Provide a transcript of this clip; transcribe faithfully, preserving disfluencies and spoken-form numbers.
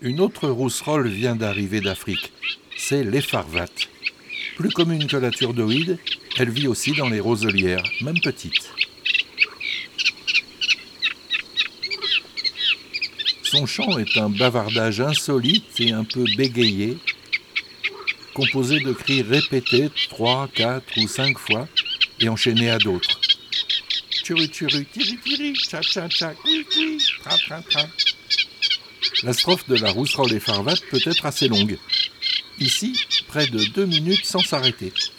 Une autre rousserolle vient d'arriver d'Afrique. C'est l'effarvate. Plus commune que la turdoïde, elle vit aussi dans les roselières, même petite. Son chant est un bavardage insolite et un peu bégayé, composé de cris répétés trois, quatre ou cinq fois et enchaînés à d'autres. Turu turu, tiri tiri, tcha tcha tcha, oui oui, tra tra tra. La strophe de la rousserolle effarvate peut être assez longue. Ici, près de deux minutes sans s'arrêter.